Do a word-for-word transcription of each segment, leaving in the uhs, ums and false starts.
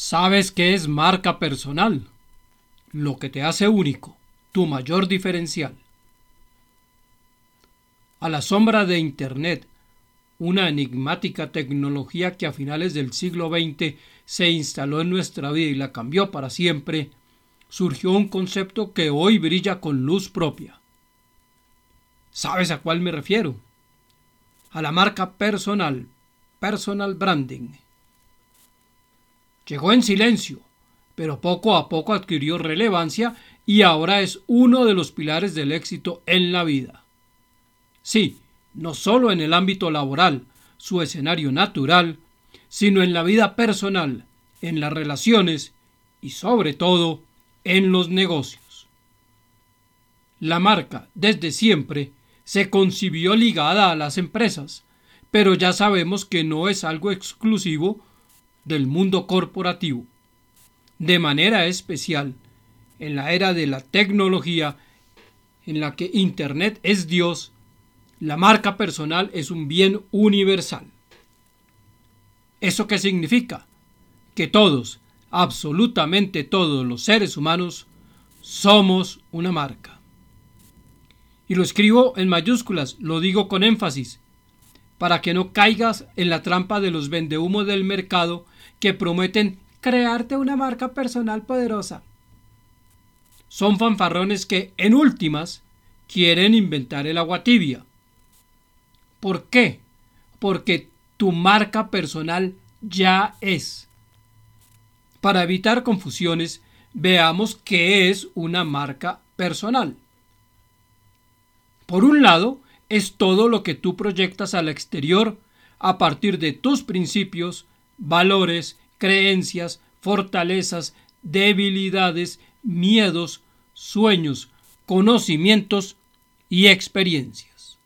¿Sabes qué es marca personal? Lo que te hace único, tu mayor diferencial. A la sombra de Internet, una enigmática tecnología que a finales del siglo veinte se instaló en nuestra vida y la cambió para siempre, surgió un concepto que hoy brilla con luz propia. ¿Sabes a cuál me refiero? A la marca personal, personal branding. Llegó en silencio, pero poco a poco adquirió relevancia y ahora es uno de los pilares del éxito en la vida. Sí, no solo en el ámbito laboral, su escenario natural, sino en la vida personal, en las relaciones y sobre todo en los negocios. La marca, desde siempre, se concibió ligada a las empresas, pero ya sabemos que no es algo exclusivo del mundo corporativo. De manera especial, en la era de la tecnología, en la que Internet es Dios, la marca personal es un bien universal. ¿Eso qué significa? Que todos, absolutamente todos los seres humanos, somos una marca. Y lo escribo en mayúsculas, lo digo con énfasis, para que no caigas en la trampa de los vendehumos del mercado que prometen crearte una marca personal poderosa. Son fanfarrones que, en últimas, quieren inventar el agua tibia. ¿Por qué? Porque tu marca personal ya es. Para evitar confusiones, veamos qué es una marca personal. Por un lado, es todo lo que tú proyectas al exterior a partir de tus principios, valores, creencias, fortalezas, debilidades, miedos, sueños, conocimientos y experiencias.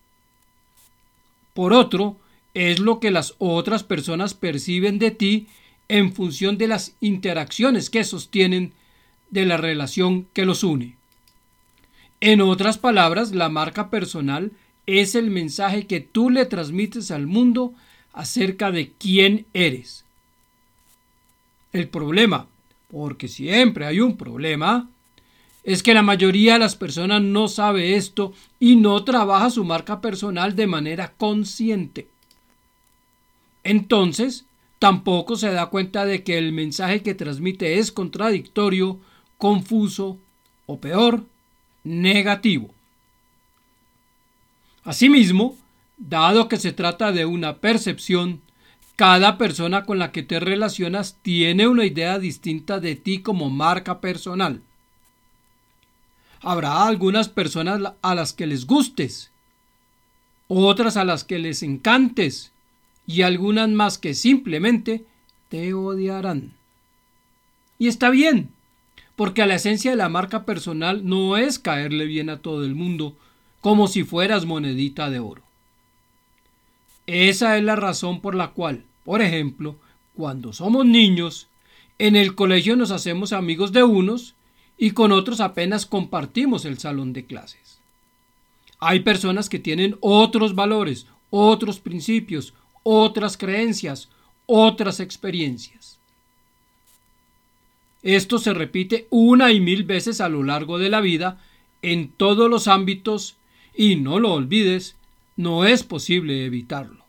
Por otro, es lo que las otras personas perciben de ti en función de las interacciones que sostienen de la relación que los une. En otras palabras, la marca personal es el mensaje que tú le transmites al mundo acerca de quién eres. El problema, porque siempre hay un problema, es que la mayoría de las personas no sabe esto y no trabaja su marca personal de manera consciente. Entonces, tampoco se da cuenta de que el mensaje que transmite es contradictorio, confuso o peor, negativo. Asimismo, dado que se trata de una percepción, cada persona con la que te relacionas tiene una idea distinta de ti como marca personal. Habrá algunas personas a las que les gustes, otras a las que les encantes y algunas más que simplemente te odiarán. Y está bien, porque la esencia de la marca personal no es caerle bien a todo el mundo como si fueras monedita de oro. Esa es la razón por la cual, por ejemplo, cuando somos niños, en el colegio nos hacemos amigos de unos y con otros apenas compartimos el salón de clases. Hay personas que tienen otros valores, otros principios, otras creencias, otras experiencias. Esto se repite una y mil veces a lo largo de la vida, en todos los ámbitos, y no lo olvides, no es posible evitarlo.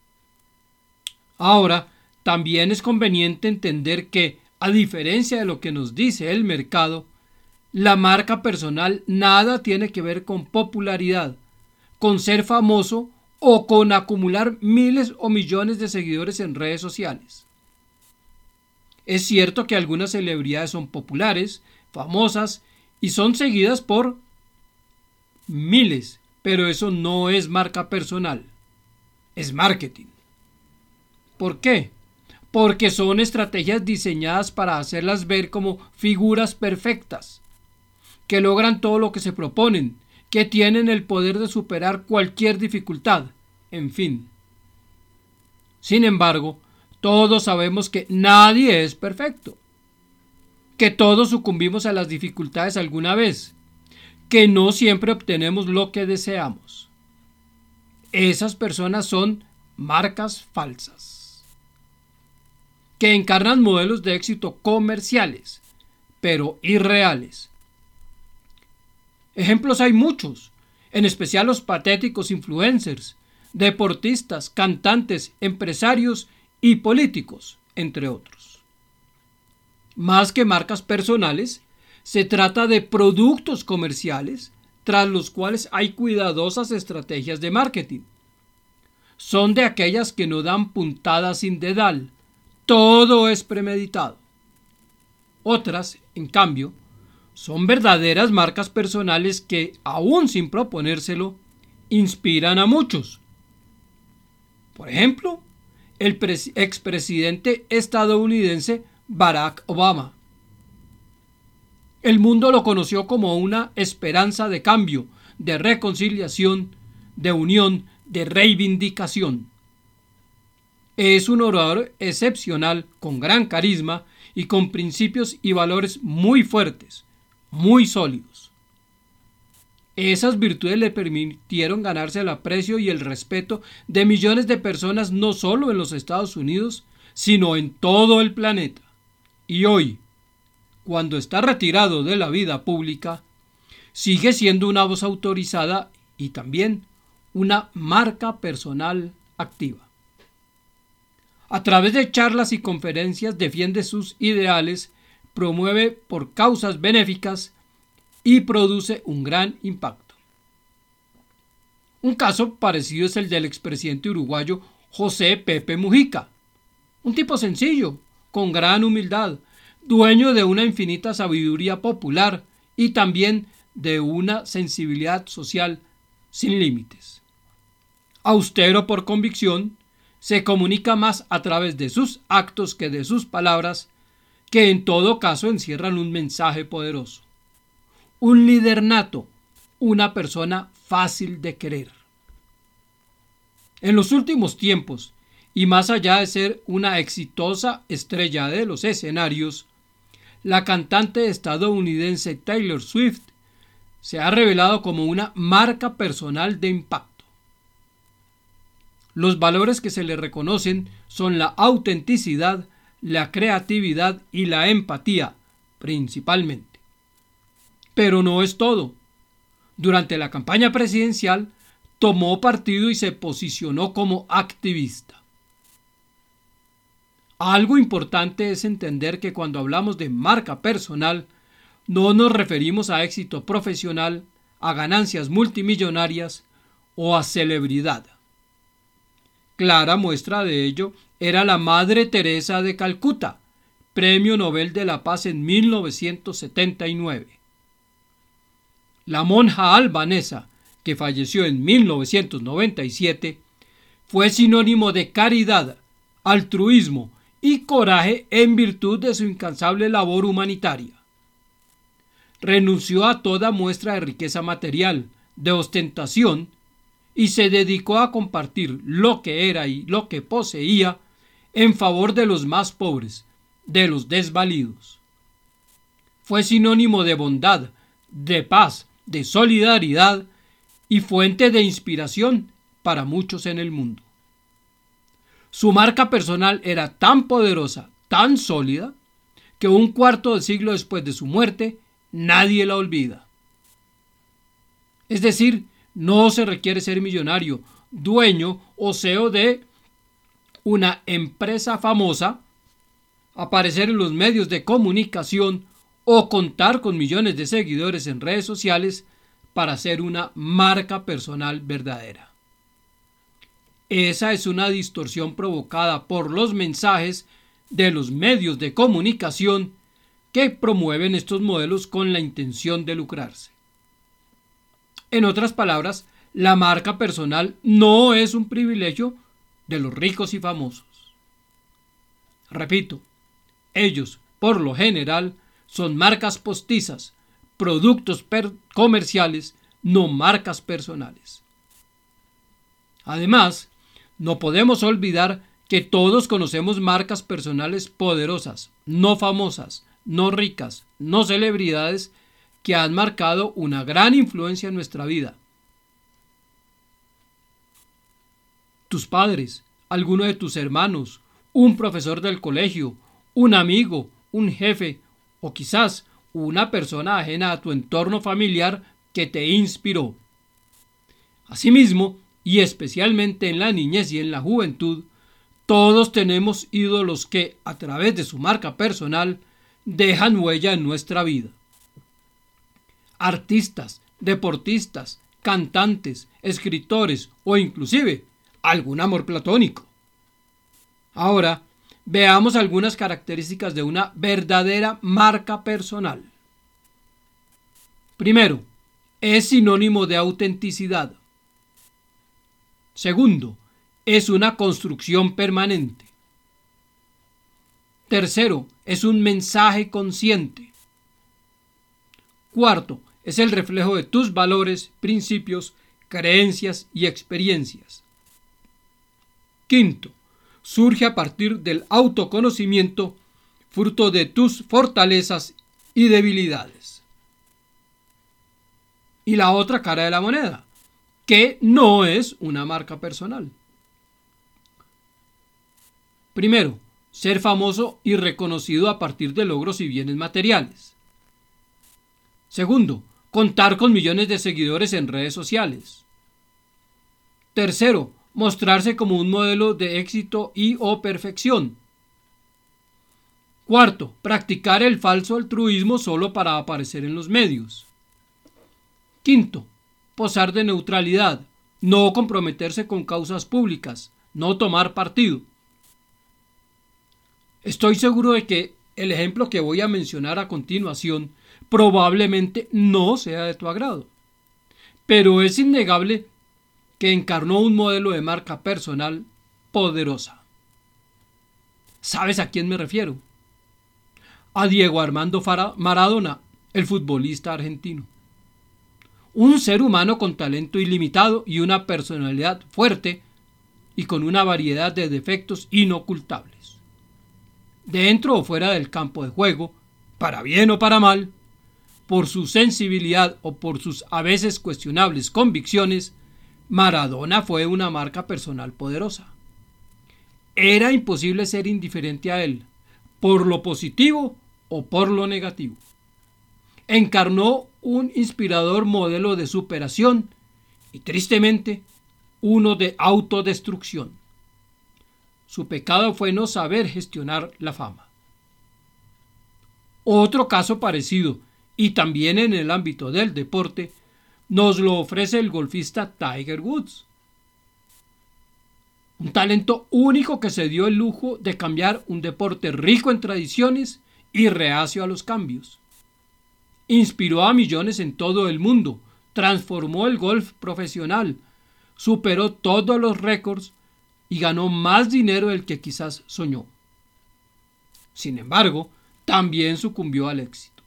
Ahora, también es conveniente entender que, a diferencia de lo que nos dice el mercado, la marca personal nada tiene que ver con popularidad, con ser famoso o con acumular miles o millones de seguidores en redes sociales. Es cierto que algunas celebridades son populares, famosas y son seguidas por miles, pero eso no es marca personal, es marketing. ¿Por qué? Porque son estrategias diseñadas para hacerlas ver como figuras perfectas, que logran todo lo que se proponen, que tienen el poder de superar cualquier dificultad, en fin. Sin embargo, todos sabemos que nadie es perfecto, que todos sucumbimos a las dificultades alguna vez, que no siempre obtenemos lo que deseamos. Esas personas son marcas falsas. que encarnan modelos de éxito comerciales, pero irreales. Ejemplos hay muchos, en especial los patéticos influencers, deportistas, cantantes, empresarios y políticos, entre otros. Más que marcas personales, se trata de productos comerciales tras los cuales hay cuidadosas estrategias de marketing. Son de aquellas que no dan puntada sin dedal, todo es premeditado. Otras, en cambio, son verdaderas marcas personales que, aún sin proponérselo, inspiran a muchos. Por ejemplo, el expresidente estadounidense Barack Obama. El mundo lo conoció como una esperanza de cambio, de reconciliación, de unión, de reivindicación. Es un orador excepcional, con gran carisma y con principios y valores muy fuertes, muy sólidos. Esas virtudes le permitieron ganarse el aprecio y el respeto de millones de personas, no solo en los Estados Unidos, sino en todo el planeta. Y hoy, cuando está retirado de la vida pública, sigue siendo una voz autorizada y también una marca personal activa. A través de charlas y conferencias defiende sus ideales, promueve por causas benéficas y produce un gran impacto. Un caso parecido es el del expresidente uruguayo José Pepe Mujica, un tipo sencillo, con gran humildad, dueño de una infinita sabiduría popular y también de una sensibilidad social sin límites. Austero por convicción, se comunica más a través de sus actos que de sus palabras, que en todo caso encierran un mensaje poderoso. Un líder nato, una persona fácil de querer. En los últimos tiempos, y más allá de ser una exitosa estrella de los escenarios, la cantante estadounidense Taylor Swift se ha revelado como una marca personal de impacto. Los valores que se le reconocen son la autenticidad, la creatividad y la empatía, principalmente. Pero no es todo. Durante la campaña presidencial, tomó partido y se posicionó como activista. Algo importante es entender que cuando hablamos de marca personal, no nos referimos a éxito profesional, a ganancias multimillonarias o a celebridad. Clara muestra de ello era la Madre Teresa de Calcuta, Premio Nobel de la Paz en mil novecientos setenta y nueve. La monja albanesa, que falleció en mil novecientos noventa y siete, fue sinónimo de caridad, altruismo y coraje en virtud de su incansable labor humanitaria. Renunció a toda muestra de riqueza material, de ostentación, y se dedicó a compartir lo que era y lo que poseía en favor de los más pobres, de los desvalidos. Fue sinónimo de bondad, de paz, de solidaridad y fuente de inspiración para muchos en el mundo. Su marca personal era tan poderosa, tan sólida, que un cuarto de siglo después de su muerte, nadie la olvida. Es decir, no se requiere ser millonario, dueño o C E O de una empresa famosa, aparecer en los medios de comunicación o contar con millones de seguidores en redes sociales para ser una marca personal verdadera. Esa es una distorsión provocada por los mensajes de los medios de comunicación que promueven estos modelos con la intención de lucrarse. En otras palabras, la marca personal no es un privilegio de los ricos y famosos. Repito, ellos, por lo general, son marcas postizas, productos comerciales, no marcas personales. Además, no podemos olvidar que todos conocemos marcas personales poderosas, no famosas, no ricas, no celebridades, que han marcado una gran influencia en nuestra vida. Tus padres, alguno de tus hermanos, un profesor del colegio, un amigo, un jefe o quizás una persona ajena a tu entorno familiar que te inspiró. Asimismo, y especialmente en la niñez y en la juventud, todos tenemos ídolos que, a través de su marca personal, dejan huella en nuestra vida. Artistas, deportistas, cantantes, escritores o inclusive algún amor platónico. Ahora, veamos algunas características de una verdadera marca personal. Primero, es sinónimo de autenticidad. Segundo, es una construcción permanente. Tercero, es un mensaje consciente. Cuarto, es el reflejo de tus valores, principios, creencias y experiencias. Quinto, surge a partir del autoconocimiento, fruto de tus fortalezas y debilidades. Y la otra cara de la moneda, que no es una marca personal. Primero, ser famoso y reconocido a partir de logros y bienes materiales. Segundo, contar con millones de seguidores en redes sociales. Tercero, mostrarse como un modelo de éxito y o perfección. Cuarto, practicar el falso altruismo solo para aparecer en los medios. Quinto, posar de neutralidad, no comprometerse con causas públicas, no tomar partido. Estoy seguro de que el ejemplo que voy a mencionar a continuación probablemente no sea de tu agrado, pero es innegable que encarnó un modelo de marca personal poderosa. ¿Sabes a quién me refiero? A Diego Armando Maradona, el futbolista argentino. Un ser humano con talento ilimitado y una personalidad fuerte y con una variedad de defectos inocultables. Dentro o fuera del campo de juego, para bien o para mal, por su sensibilidad o por sus a veces cuestionables convicciones, Maradona fue una marca personal poderosa. Era imposible ser indiferente a él, por lo positivo o por lo negativo. Encarnó un inspirador modelo de superación y, tristemente, uno de autodestrucción. Su pecado fue no saber gestionar la fama. Otro caso parecido, y también en el ámbito del deporte, nos lo ofrece el golfista Tiger Woods. Un talento único que se dio el lujo de cambiar un deporte rico en tradiciones y reacio a los cambios. Inspiró a millones en todo el mundo, transformó el golf profesional, superó todos los récords y ganó más dinero del que quizás soñó. Sin embargo, también sucumbió al éxito.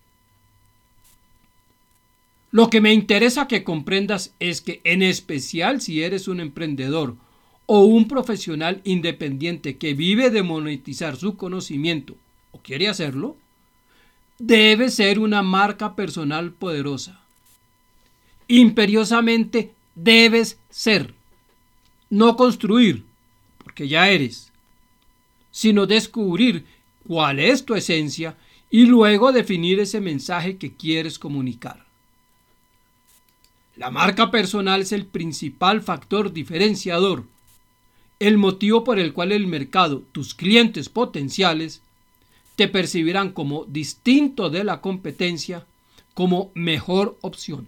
Lo que me interesa que comprendas es que, en especial si eres un emprendedor o un profesional independiente que vive de monetizar su conocimiento o quiere hacerlo, debe ser una marca personal poderosa. Imperiosamente debes ser, no construir, porque ya eres, sino descubrir cuál es tu esencia y luego definir ese mensaje que quieres comunicar. La marca personal es el principal factor diferenciador, el motivo por el cual el mercado, tus clientes potenciales, te percibirán como distinto de la competencia, como mejor opción.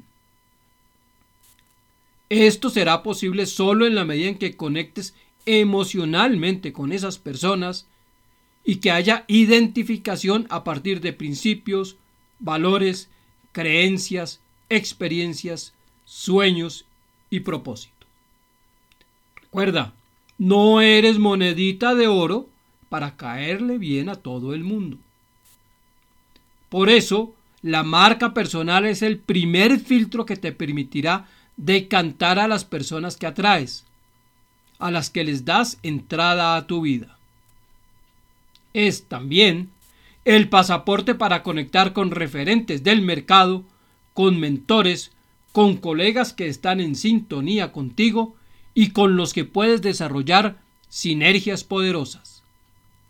Esto será posible solo en la medida en que conectes emocionalmente con esas personas y que haya identificación a partir de principios, valores, creencias, experiencias, sueños y propósito. Recuerda, no eres monedita de oro para caerle bien a todo el mundo. Por eso, la marca personal es el primer filtro que te permitirá decantar a las personas que atraes, a las que les das entrada a tu vida. Es también el pasaporte para conectar con referentes del mercado, con mentores, con colegas que están en sintonía contigo y con los que puedes desarrollar sinergias poderosas.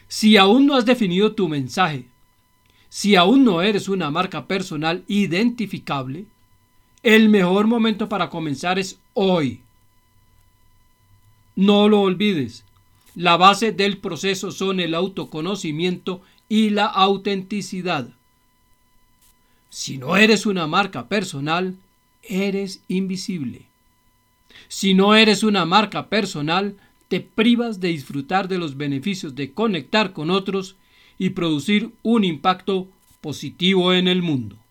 Si aún no has definido tu mensaje, si aún no eres una marca personal identificable, el mejor momento para comenzar es hoy. No lo olvides. La base del proceso son el autoconocimiento y la autenticidad. Si no eres una marca personal, eres invisible. Si no eres una marca personal, te privas de disfrutar de los beneficios de conectar con otros y producir un impacto positivo en el mundo.